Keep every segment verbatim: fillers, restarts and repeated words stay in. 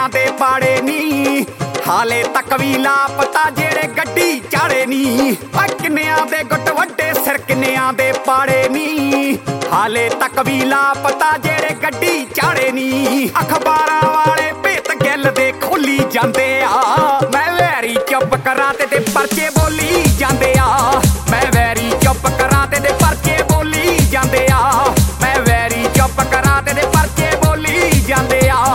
ਕਿੰਨਿਆਂ ਦੇ ਪਾੜੇ ਨੀ ਹਾਲੇ ਤੱਕ ਵੀ ਲਾਪਤਾ ਜਿਹੜੇ ਗੱਡੀ ਚਾੜੇ ਨੀ ਆ ਕਿੰਨਿਆਂ ਦੇ ਗੁੱਟ ਵੱਡੇ ਸਿਰ ਕਿੰਨਿਆਂ ਦੇ ਪਾੜੇ ਨੀ ਹਾਲੇ ਤੱਕ ਵੀ ਲਾਪਤਾ ਜਿਹੜੇ ਗੱਡੀ ਚਾੜੇ ਨੀ ਅਖਬਾਰਾਂ ਵਾਲੇ ਭੇਤ ਗਿੱਲ ਦੇ ਖੋਲੀ ਜਾਂਦੇ ਆ ਮੈਂ ਵੈਰੀ ਚੁੱਪ ਕਰਾਂ ਤੇ ਤੇ ਪਰਚੇ ਬੋਲੀ ਜਾਂਦੇ ਆ ਮੈਂ ਵੈਰੀ ਚੁੱਪ ਕਰਾਂ ਤੇ ਤੇ ਪਰਚੇ ਬੋਲੀ ਜਾਂਦੇ ਆ ਮੈਂ ਵੈਰੀ ਚੁੱਪ ਕਰਾਂ ਤੇ ਤੇ ਪਰਚੇ ਬੋਲੀ ਜਾਂਦੇ ਆ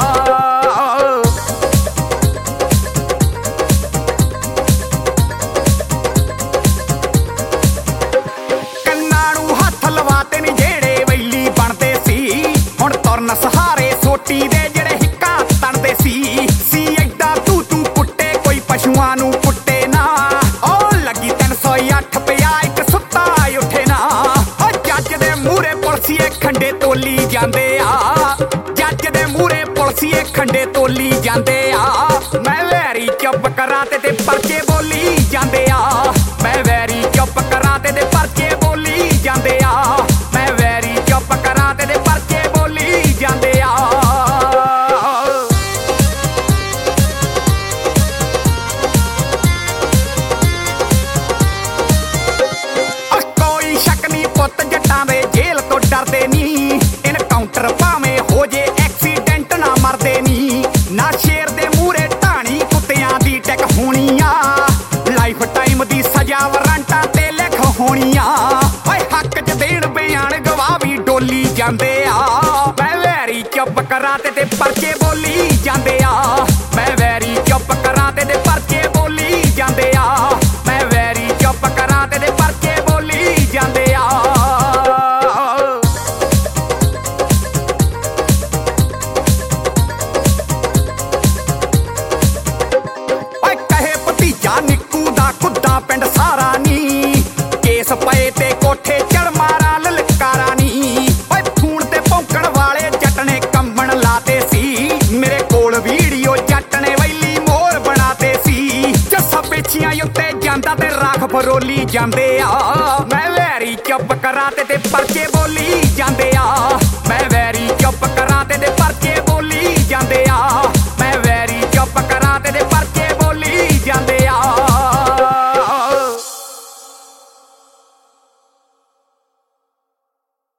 ਸਹਾਰੇ ਸੋਟੀ ਦੇ ਜਿਹੜੇ ਹਿੱਕਾਂ ਤਣਦੇ ਸੀ ਸੀ ਐਡਾ ਤੂੰ ਤੂੰ ਕੁੱਟੇ ਕੋਈ ਪਸ਼ੂਆਂ ਨੂੰ ਕੁੱਟੇ ਨਾ ਉਹ ਲੱਗੀ ਤਿੰਨ ਸੌ ਅੱਠ ਪਿਆ ਇੱਕ ਸੁੱਤਾ ਉੱਠੇ ਨਾ ਉਹ ਜੱਜ ਦੇ ਮੂਹਰੇ ਪੁਲਸੀਏ ਖੰਡੇ ਤੋਲੀ ਜਾਂਦੇ ਆ ਜੱਜ ਦੇ ਮੂਹਰੇ ਪੁਲਸੀਏ ਖੰਡੇ ਤੋਲੀ ਜਾਂਦੇ ਆ ਮੈਂ ਵੈਰੀ ਚੁੱਪ ਕਰਾਂ ਤੇ ਤੇ ਪਰਚੇ ਬੋਲੀ ਜਾਂਦੇ ਆ ਮੈਂ ਵੈਰੀ ਚੁੱਪ ਕਰਾਂ ਤੇ ਤੇ ਪਰਚੇ ਬੋਲੀ ਜਾਂਦੇ ਆ ਮੈਂ ਵੈਰੀ ਚੁੱਪ ਕਰਾਂ ਤੇ ਤੇ ਪਰਚੇ ਬੋਲੀ ਜਾਂਦੇ ਆ ਕੋਈ ਸ਼ੱਕ ਨਹੀਂ ਪੁੱਤ ਜੱਟਾਂ ਦੇ ਜੇਲ੍ਹ ਤੋਂ ਡਰਦੇ ਨੀ ਇਨਕਾਊਂਟਰ ਭਾਵੇਂ ਹੋ ਜੇ ਐਕਸੀਡੈਂਟ ਨਾ ਮਰਦੇ ਨੀ ਨਾ ਸ਼ੇਰ ਦੇ ਮੂਹਰੇ ਢਾਣੀ ਕੁੱਤਿਆਂ ਦੀ ਟਿਕ ਹੋਣੀ ਆ ਲਾਈਫ ਟਾਈਮ ਦੀ ਸਜ਼ਾ ਵਾਰੰਟਾਂ ਤੇ ਲਿਖ ਹੋਣੀ ਆ ਓਏ ਹੱਕ ਚ ਦੇਣ ਬਿਆਨ ਗਵਾਹ ਵੀ ਡੋਲੀ ਜਾਂਦੇ ਆ ਮੈਂ ਵੈਰੀ ਚੁੱਪ ਕਰਾਂ ਤੇ ਤੇ ਪਰਚੇ ਬੋਲੀ ਜਾਂਦੇ ਆ ਮੈਂ ਵੈਰੀ ਚੁੱਪ ਕਰਾਂ ਤੇ ਤੇ ਪਰਚੇ ਬੋਲੀ ਜਾਂਦੇ ਆ ਮੈਂ ਵੈਰੀ ਚੁੱਪ ਕਰਾਂ ਤੇ ਤੇ ਪਰਚੇ ਬੋਲੀ ਜਾਂਦੇ ਆ ਓਏ ਕਹੇ ਭਤੀਜਾ ਨਿੱਕੂ ਦਾ ਕੁੱਦਾ ਪਿੰਡ ਸਾਰਾ ਨੀ ਕੇਸ ਪਏ ਤੇ ਕੋਠੇ ਚੜ ਮਾਰਾ ਲਲਕਾਰਾ ਨੀ ਓਏ ਫੋਨ ਤੇ ਭੌਂਕਣ ਵਾਲੇ ਜੱਟ ਨੇ ਕੰਬਣ ਲਾਤੇ ਸੀ ਮੇਰੇ ਕੋਲ ਵੀਡੀਓ ਜੱਟ ਨੇ ਵੈਲੀ ਮੋਰ ਬਣਾਤੇ ਸੀ ਜੱਸਾ ਪੇਛੀਆਂ ਉੱਤੇ ਜਾਂਦਾ ਤੇ ਰਾਖ ਫਰੋਲੀ ਜਾਂਦੇ ਆ ਮੈਂ ਵੈਰੀ ਚੁੱਪ ਕਰਾਂ ਤੇ ਤੇ ਪਰਚੇ ਬੋਲੀ ਜਾਂਦੇ ਆ